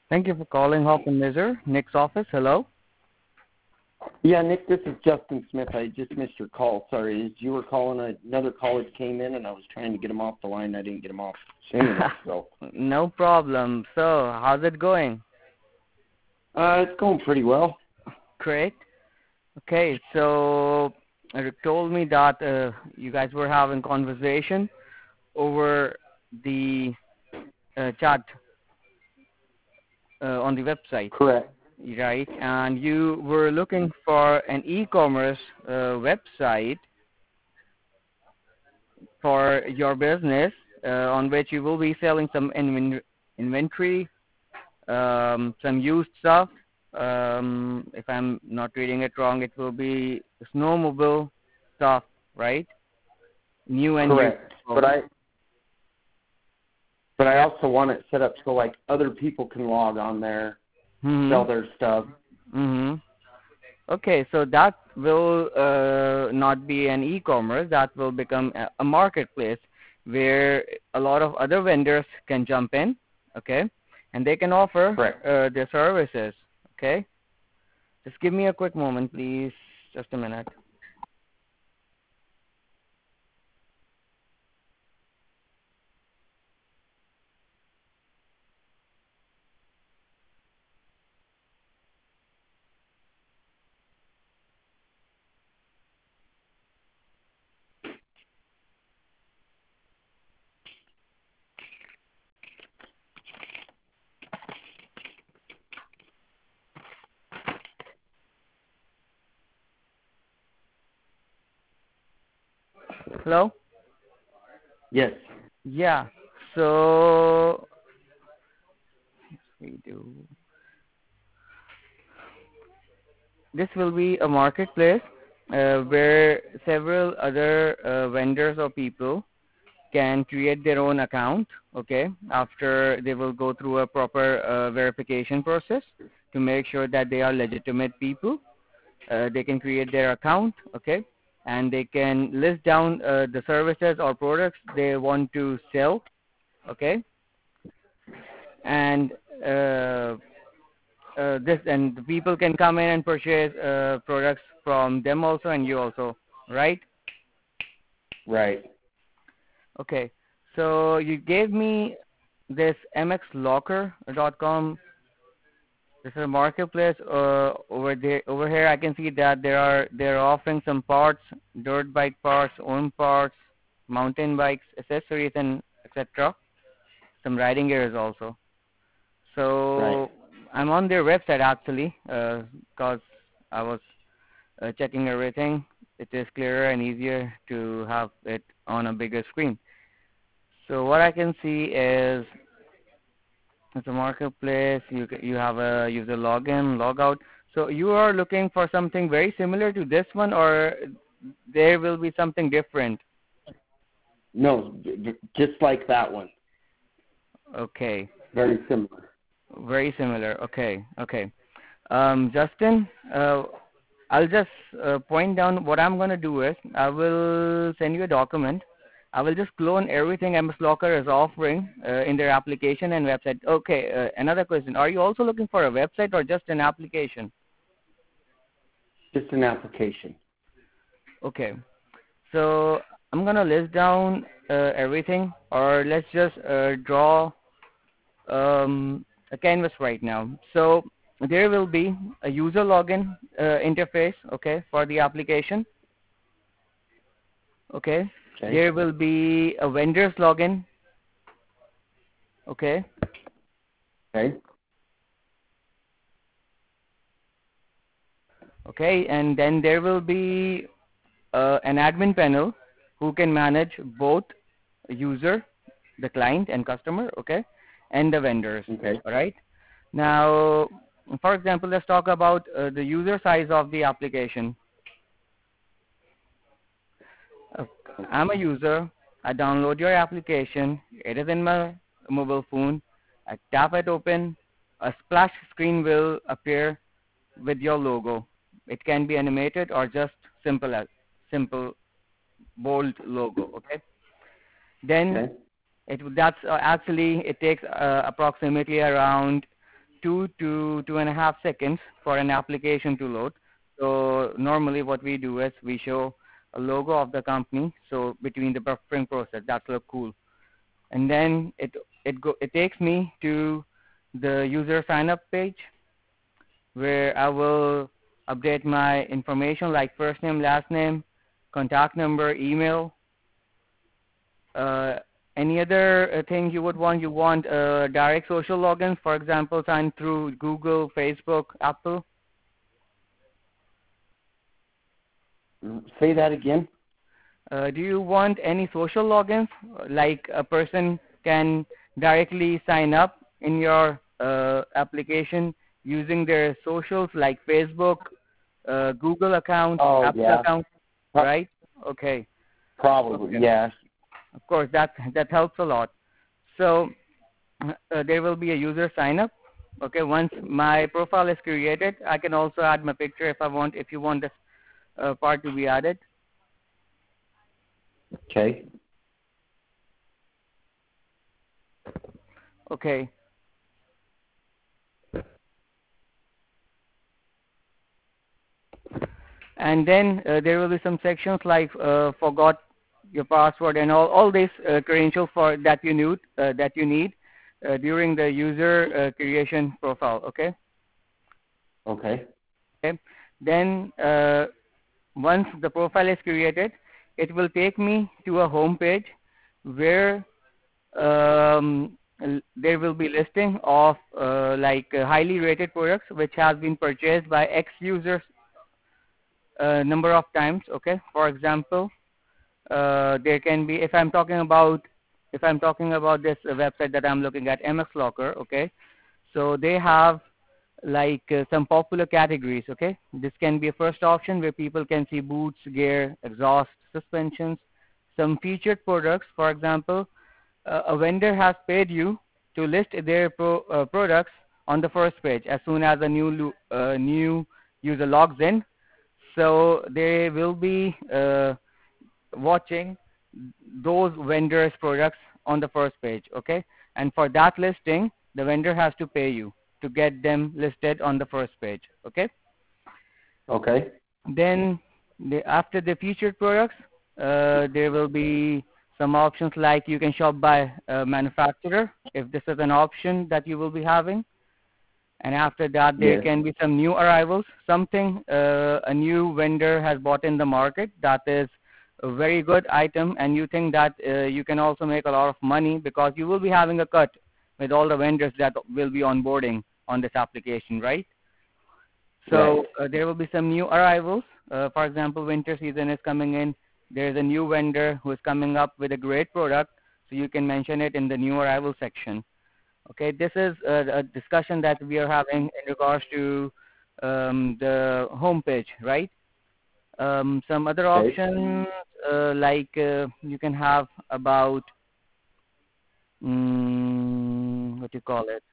Thank you for calling Hop and Measure. Nick's office, hello. Yeah, Nick, this is Justin Smith. I just missed your call. Sorry. As you were calling, another caller came in, and I was trying to get him off the line. I didn't get him off soon enough. So. No problem. So, how's it going? It's going pretty well. Great. Okay, so Rick told me that you guys were having conversation over the chat on the website. Correct. Right, and you were looking for an e-commerce website for your business on which you will be selling some inventory, some used stuff. If I'm not reading it wrong, it will be snowmobile stuff, right? New and Correct. used. But I also want it set up so like other people can log on there, sell their stuff. Okay, so that will not be an e-commerce. That will become a marketplace where a lot of other vendors can jump in, okay, and they can offer their services, okay. Just give me a quick moment, please. Just a minute. Hello? Yes. Yeah. So we do. This will be a marketplace where several other vendors or people can create their own account, okay, after they will go through a proper verification process to make sure that they are legitimate people. They can create their account, okay, and they can list down the services or products they want to sell, okay, and the people can come in and purchase products from them also, and you also, right? Right. Okay, so you gave me this mxlocker.com. This is a marketplace over there. Over here, I can see that they're offering some parts, dirt bike parts, own parts, mountain bikes, accessories, and etc. Some riding gears also. So I'm on their website actually, because I was checking everything. It is clearer and easier to have it on a bigger screen. So what I can see is it's a marketplace. You have a user login, logout. So you are looking for something very similar to this one, or there will be something different? No, just like that one. Okay. Very similar. Very similar. Okay. Okay. Justin, I'll just point down what I'm going to do is I will send you a document. I will just clone everything MS Locker is offering in their application and website. Okay, another question. Are you also looking for a website or just an application? Just an application. Okay. So I'm going to list down everything, or let's just draw a canvas right now. So there will be a user login interface, okay, for the application. Okay. There will be a vendor's login. Okay. Okay. Okay, and then there will be an admin panel who can manage both user, the client and customer, okay, and the vendors. Okay. All right. Now, for example, let's talk about the user size of the application. I'm a user. I download your application. It is in my mobile phone. I tap it open. A splash screen will appear with your logo. It can be animated or just simple bold logo. Okay. Then it takes approximately around 2 to 2.5 seconds for an application to load. So normally what we do is we show a logo of the company, so between the buffering process. That's look cool. And then it takes me to the user sign up page, where I will update my information like first name, last name, contact number, email. Any other thing you would want? You want direct social logins, for example, sign through Google, Facebook, Apple. Say that again. Do you want any social logins, like a person can directly sign up in your application using their socials like Facebook, Google account, Apple Yeah. account, right? Okay. Probably, Okay. yeah. Of course, that helps a lot. So there will be a user sign up. Okay, once my profile is created, I can also add my picture if I want. If you want this part to be added. Okay. Okay. And then there will be some sections like forgot your password and all these credentials for that you need during the user creation profile. Okay. Okay. Okay. Then once the profile is created, it will take me to a home page where there will be listing of highly rated products which has been purchased by X users number of times. Okay. For example, there can be, if I'm talking about this website that I'm looking at, MX Locker. Okay. So they have some popular categories. Okay, this can be a first option where people can see boots, gear, exhaust, suspensions, some featured products. For example, a vendor has paid you to list their products on the first page as soon as a new user logs in. So they will be watching those vendors' products on the first page. Okay, and for that listing, the vendor has to pay you to get them listed on the first page. Okay. Okay. Then after the featured products, there will be some options like you can shop by manufacturer if this is an option that you will be having. And after that, there Yes. can be some new arrivals, something a new vendor has bought in the market that is a very good item, and you think that you can also make a lot of money because you will be having a cut with all the vendors that will be onboarding on this application, right? So there will be some new arrivals. For example, winter season is coming in. There is a new vendor who is coming up with a great product, so you can mention it in the new arrival section. Okay, this is a discussion that we are having in regards to the home page, right? Some other options you can have about what do you call it?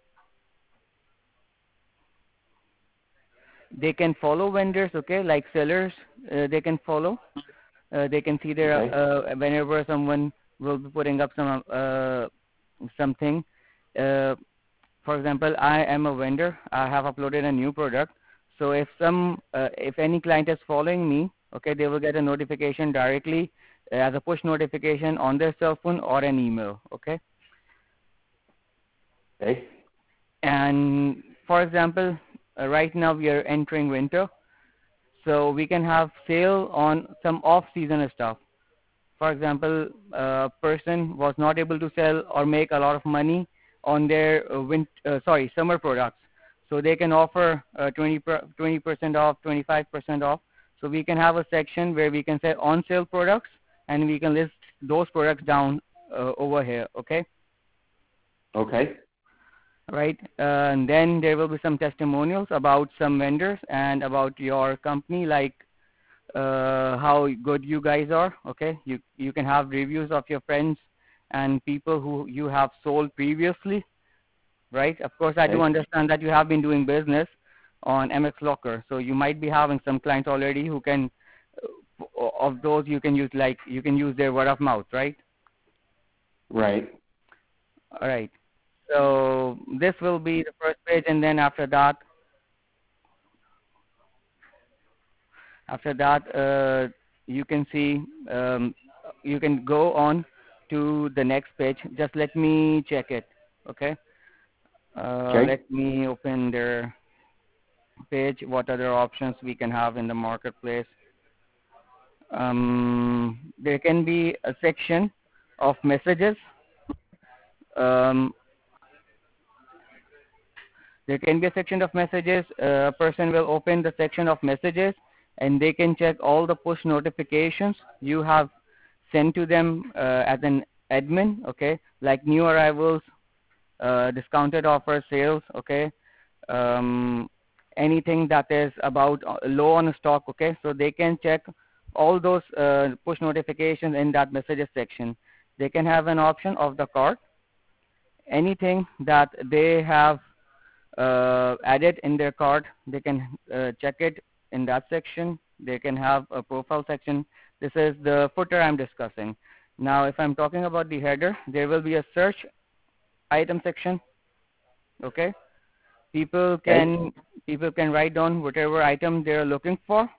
They can follow vendors, okay, like sellers. They can follow. They can see their whenever someone will be putting up something. For example, I am a vendor. I have uploaded a new product. So if any client is following me, okay, they will get a notification directly as a push notification on their cell phone or an email. Okay. Okay. And for example, right now we are entering winter, so we can have sale on some off-season stuff. For example, a person was not able to sell or make a lot of money on their summer products, so they can offer 20% off, 25% off. So we can have a section where we can say on sale products, and we can list those products down over here. Okay. Okay. Right. And then there will be some testimonials about some vendors and about your company, like how good you guys are. Okay, you can have reviews of your friends and people who you have sold previously, right? Of course, I do understand that you have been doing business on MX Locker, so you might be having some clients already who can of those you can use their word of mouth, right? Right. All right. So this will be the first page, and then after that, you can see, you can go on to the next page. Just let me check it. Okay. Okay. Let me open their page. What other options we can have in the marketplace? There can be a section of messages. Um, there can be a section of messages. A person will open the section of messages, and they can check all the push notifications you have sent to them as an admin. Okay, like new arrivals, discounted offer, sales. Okay, anything that is about low on stock. Okay, so they can check all those push notifications in that messages section. They can have an option of the cart. Anything that they have added in their cart, they can check it in that section. They can have a profile section. This is the footer I'm discussing. Now, if I'm talking about the header, there will be a search item section. Okay, people Okay. can write down whatever item they're looking for,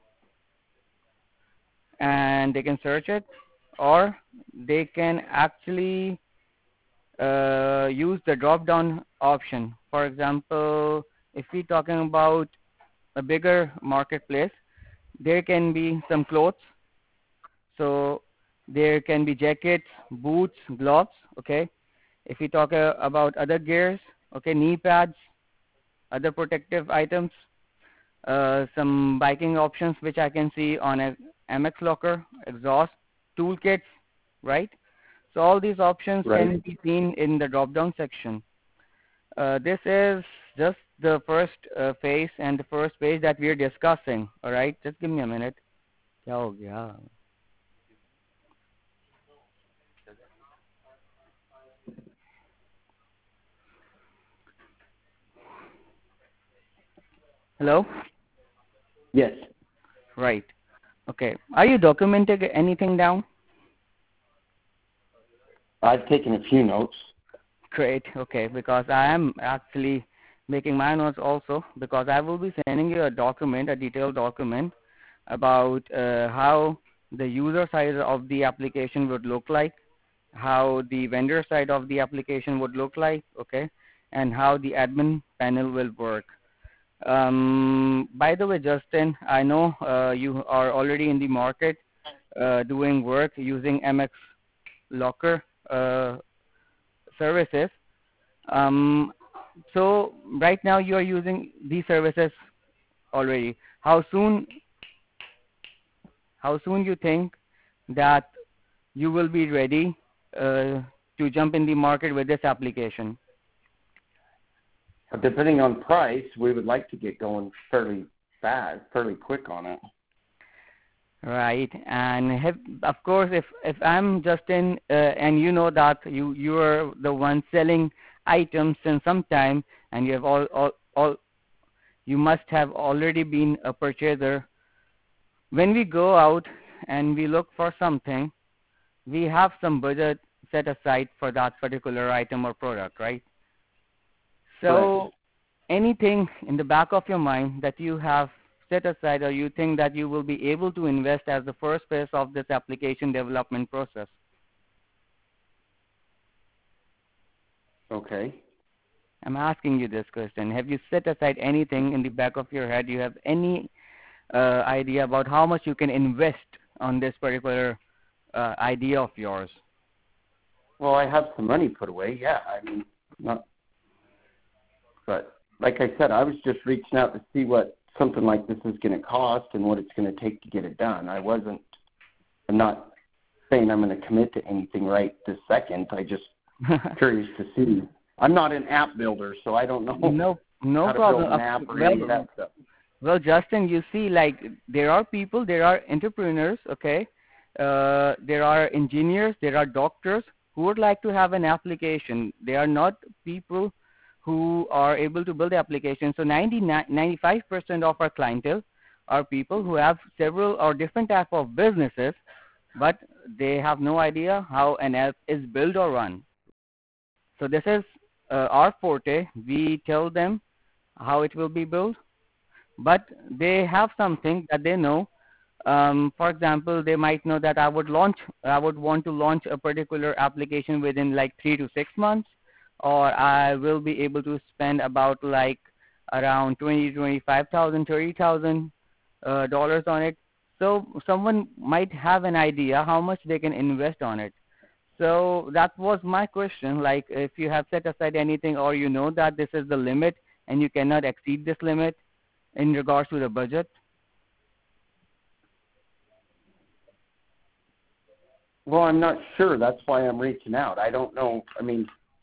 and they can search it, or they can actually use the drop down option. For example, if we're talking about a bigger marketplace, there can be some clothes. So there can be jackets, boots, gloves. Okay, if we talk about other gears, okay, knee pads, other protective items, some biking options which I can see on a MX Locker, exhaust, toolkits, right? So all these options Right. can be seen in the drop-down section. This is just the first phase and the first page that we are discussing. All right, just give me a minute. क्या हो गया? Hello? Yes. Right. Okay. Are you documenting anything down? I've taken a few notes. Great. Okay. Because I am actually making my notes also, because I will be sending you a document, a detailed document about how the user side of the application would look like, how the vendor side of the application would look like, okay, and how the admin panel will work. By the way, Justin, I know you are already in the market doing work using MX Locker services. So right now you are using these services already. How soon you think that you will be ready to jump in the market with this application? Depending on price, we would like to get going fairly fast, fairly quick on it. Right, and of course, if I'm Justin, and you know that you are the one selling items in some time, and you have all you must have already been a purchaser. When we go out and we look for something, we have some budget set aside for that particular item or product, right? Correct. So anything in the back of your mind that you have set aside, or you think that you will be able to invest as the first phase of this application development process? Okay. I'm asking you this question. Have you set aside anything in the back of your head? You have any idea about how much you can invest on this particular idea of yours? Well, I have some money put away. Yeah, I mean, not. But like I said, I was just reaching out to see what something like this is going to cost and what it's going to take to get it done. I'm not saying I'm going to commit to anything right this second. I just curious to see. I'm not an app builder, so I don't know No how to problem. build an app or any of that stuff. Well, Justin, you see, like there are people, there are entrepreneurs, okay, there are engineers, there are doctors who would like to have an application. They are not people who are able to build the application. So 95% of our clientele are people who have several or different type of businesses, but they have no idea how an app is built or run. So this is our forte. We tell them how it will be built, but they have something that they know. For example, they might know that I would want to launch a particular application within like 3 to 6 months, or I will be able to spend about like around 25,000, $30,000 on it. So someone might have an idea how much they can invest on it. So that was my question. Like, if you have set aside anything, or you know that this is the limit and you cannot exceed this limit in regards to the budget. Well, I'm not sure. That's why I'm reaching out. I don't know. I mean,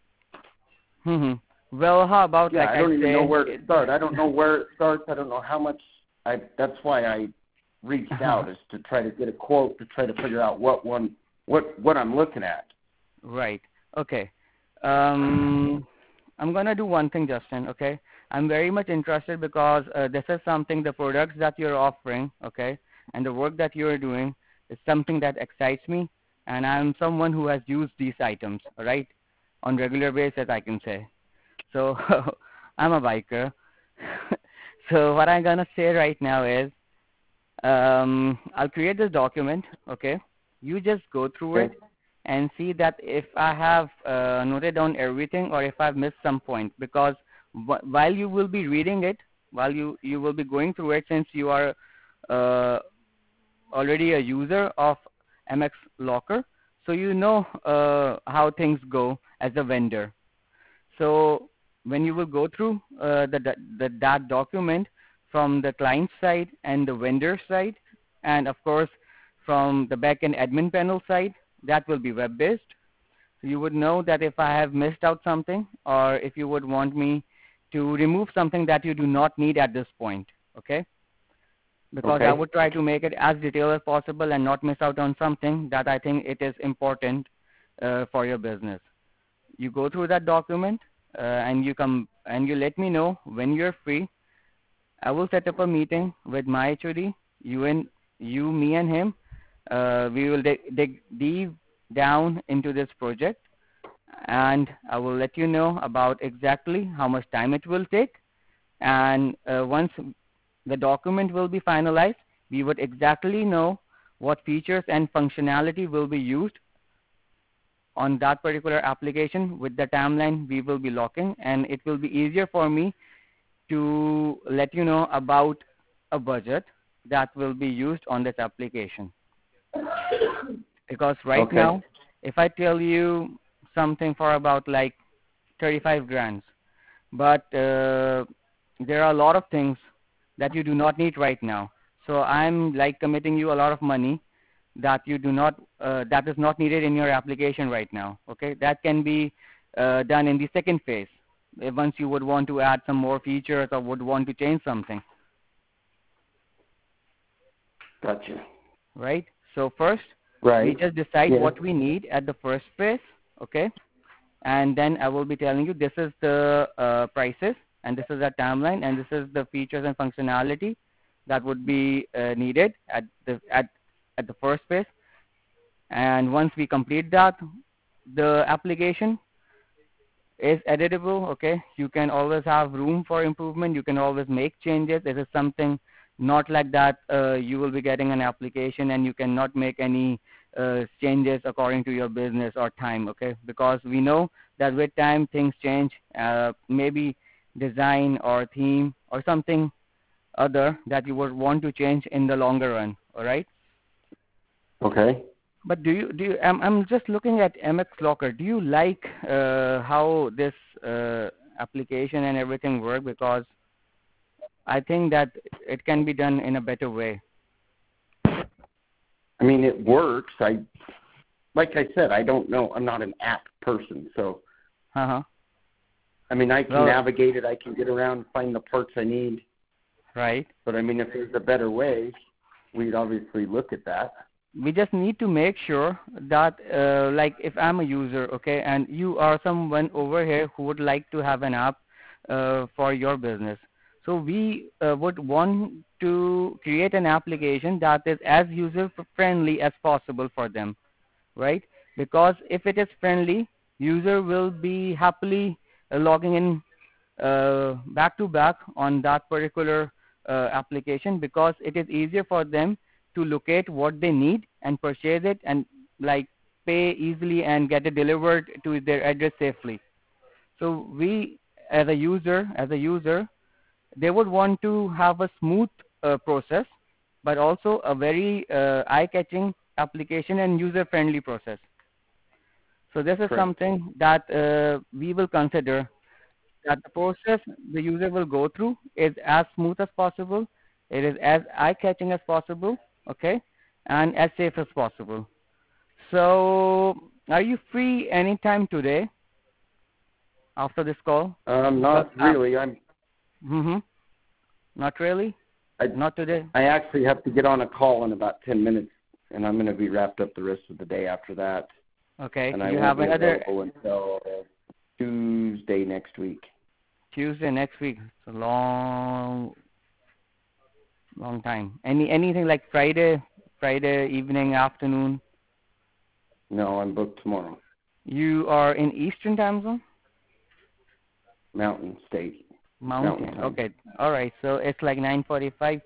Well, how about yeah, like I don't even know where say, to start. I don't know where it starts. I don't know how much. That's why I reached out, is to try to get a quote, to try to figure out what I'm looking at. Right. Okay. I'm gonna do one thing, Justin. Okay. I'm very much interested because this is something, the products that you're offering, okay, and the work that you're doing is something that excites me, and I'm someone who has used these items, right, on regular basis, I can say. So I'm a biker. So what I'm gonna say right now is, I'll create this document, okay? You just go through it Okay. and see that if I have noted down everything or if I've missed some point. Because while you will be reading it, while you will be going through it, since you are uh, already a user of MX Locker, so you know how things go as a vendor. So when you will go through that document from the client side and the vendor side, and of course from the backend admin panel side, that will be web-based. So you would know that if I have missed out something, or if you would want me to remove something that you do not need at this point, okay? Because I Okay. would try to make it as detailed as possible and not miss out on something that I think it is important for your business. You go through that document, and you come and you let me know when you're free. I will set up a meeting with my HOD, me and him. We will dig deep down into this project, and I will let you know about exactly how much time it will take. And once the document will be finalized, we would exactly know what features and functionality will be used on that particular application with the timeline we will be locking, and it will be easier for me to let you know about a budget that will be used on this application. Because right Okay. now, if I tell you something for about like 35 grand, but there are a lot of things that you do not need right now. So I'm like committing you a lot of money that you do not that is not needed in your application right now. Okay, that can be done in the second phase, once you would want to add some more features or would want to change something, Gotcha. right? So first we Right. just decide Yeah. what we need at the first phase, okay, and then I will be telling you this is the prices, and this is the timeline, and this is the features and functionality that would be needed at the first phase. And once we complete that, the application is editable. Okay, you can always have room for improvement, you can always make changes. It is something not like that you will be getting an application and you cannot make any changes according to your business or time. Okay, because we know that with time things change, maybe design or theme or something other that you would want to change in the longer run. All right. Okay. But I'm just looking at MX Locker. Do you like how this application and everything work? Because I think that it can be done in a better way. I mean, it works. Like I said, I don't know. I'm not an app person, so Uh-huh. I mean, I can Well, navigate it. I can get around, find the parts I need. right. But I mean, if there's a better way, we'd obviously look at that. We just need to make sure that, like, if I'm a user, okay, and you are someone over here who would like to have an app for your business. So we would want to create an application that is as user friendly as possible for them, right? Because if it is friendly, user will be happily logging in back to back on that particular application, because it is easier for them to locate what they need and purchase it and like pay easily and get it delivered to their address safely. So we as a user, they would want to have a smooth process, but also a very eye-catching application and user-friendly process. So this is Correct. something that we will consider, that the process the user will go through is as smooth as possible, it is as eye-catching as possible, okay, and as safe as possible. So are you free anytime today after this call? Not really. Mm-hmm. Not really? Not today? I actually have to get on a call in about 10 minutes, and I'm going to be wrapped up the rest of the day after that. Okay. And I You won't have be another available until Tuesday next week. Tuesday next week. It's a long time. Anything like Friday evening, afternoon? No, I'm booked tomorrow. You are in Eastern time zone? Mountain State. Mountain. Time. Okay. All right. So it's like 9:45.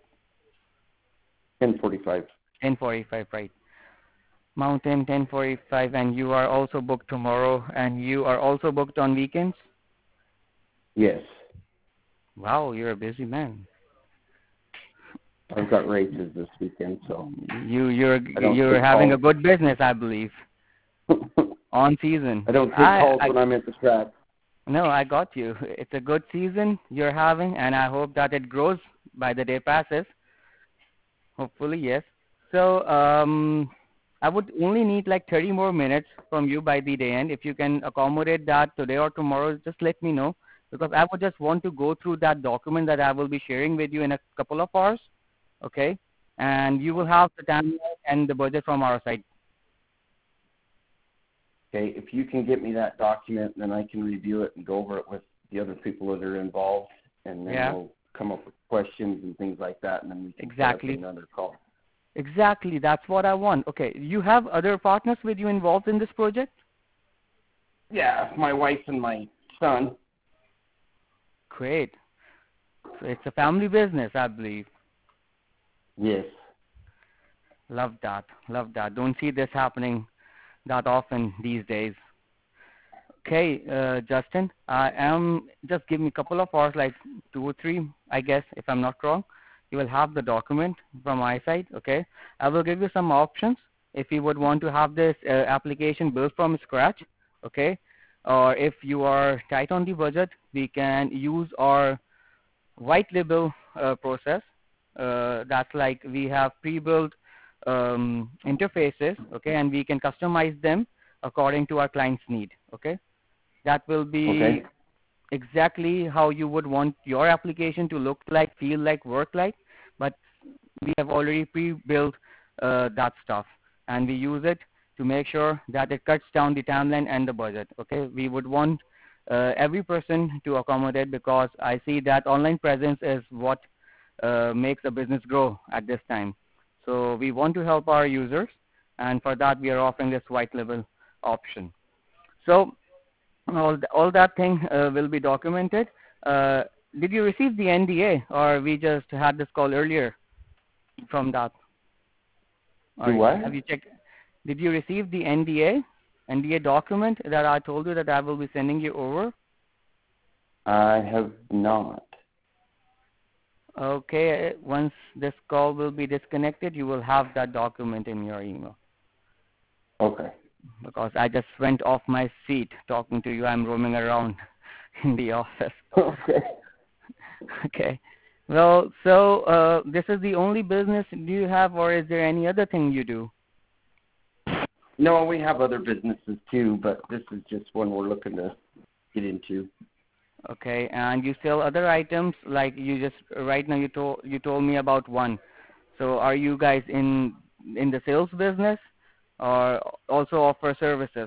10:45. 10:45, right? Mountain 10:45, and you are also booked tomorrow, and you are also booked on weekends? Yes. Wow, you're a busy man. I've got races this weekend, so you're having a good business, I believe. On season. I don't take calls when I'm at the track. No, I got you. It's a good season you're having, and I hope that it grows by the day passes. Hopefully, yes. So I would only need like 30 more minutes from you by the day end. If you can accommodate that today or tomorrow, just let me know, because I would just want to go through that document that I will be sharing with you in a couple of hours, okay? And you will have the timeline and the budget from our side. Okay, if you can get me that document, then I can review it and go over it with the other people that are involved, and then we'll come up with questions and things like that, and then we can set up another call. Exactly, that's what I want. Okay, you have other partners with you involved in this project? Yeah, my wife and my son. Great. So it's a family business, I believe. Yes. Love that. Love that. Don't see this happening that often these days. Okay, Justin, just give me a couple of hours, like 2 or 3, I guess, if I'm not wrong. You will have the document from my side, okay? I will give you some options if you would want to have this application built from scratch, okay? Or if you are tight on the budget, we can use our white label process. That's like we have pre-built interfaces, okay, and we can customize them according to our client's need, okay? That will be exactly how you would want your application to look like, feel like, work like, but we have already pre-built that stuff, and we use it to make sure that it cuts down the timeline and the budget, okay? We would want every person to accommodate, because I see that online presence is what makes a business grow at this time. So we want to help our users, and for that we are offering this white label option. So all that thing will be documented. Did you receive the NDA, or we just had this call earlier from that? Do what? Have you checked? Did you receive the NDA document that I told you that I will be sending you over? I have not. Okay, once this call will be disconnected, you will have that document in your email. Okay. Because I just went off my seat talking to you. I'm roaming around in the office. Okay. Okay. Well, so this is the only business you have, or is there any other thing you do? No, we have other businesses too, but this is just one we're looking to get into. Okay, and you sell other items, like you just right now you told me about one. So are you guys in the sales business, or also offer services?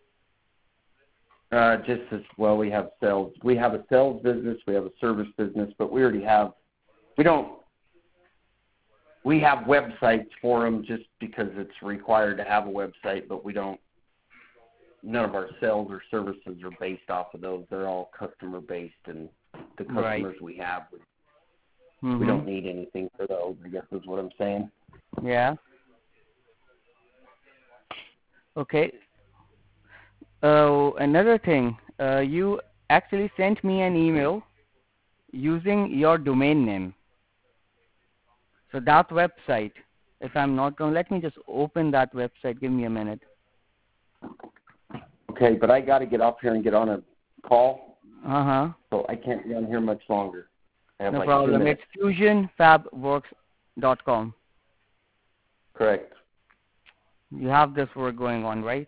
Just as well, we have sales. We have a sales business, we have a service business, but we already have. We have websites for them just because it's required to have a website, but we don't none of our sales or services are based off of those. They're all customer based, and the customers we have, we don't need anything for those, I guess is what I'm saying. Yeah. Okay. Another thing, you actually sent me an email using your domain name. So that website, if I'm not wrong, let me just open that website. Give me a minute. Okay, but I got to get off here and get on a call. So I can't be on here much longer. No problem. It's fusionfabworks.com. Correct. You have this work going on, right?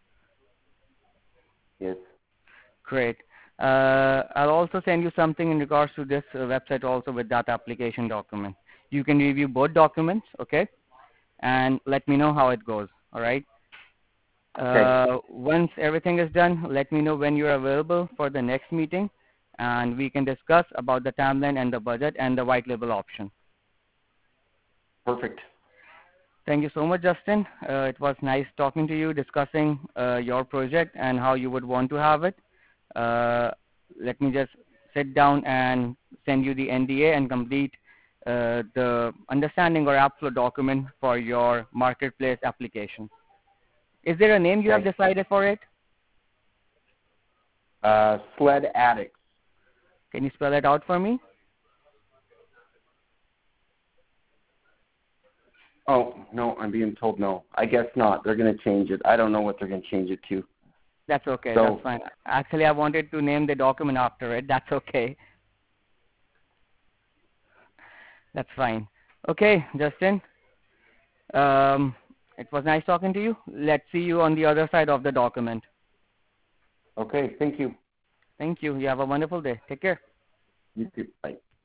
Yes. Great. I'll also send you something in regards to this website also with that application document. You can review both documents, okay? And let me know how it goes, all right? Okay. Once everything is done, let me know when you're available for the next meeting, and we can discuss about the timeline and the budget and the white label option. Perfect. Thank you so much, Justin. It was nice talking to you, discussing your project and how you would want to have it. Let me just sit down and send you the NDA and complete the understanding or app flow document for your marketplace application. Is there a name you have decided for it? Sled Addicts. Can you spell it out for me? Oh, no, I'm being told no. I guess not. They're going to change it. I don't know what they're going to change it to. That's okay. That's fine. Actually, I wanted to name the document after it. That's okay. That's fine. Okay, Justin. It was nice talking to you. Let's see you on the other side of the document. Okay, thank you. Thank you. You have a wonderful day. Take care. You too. Bye.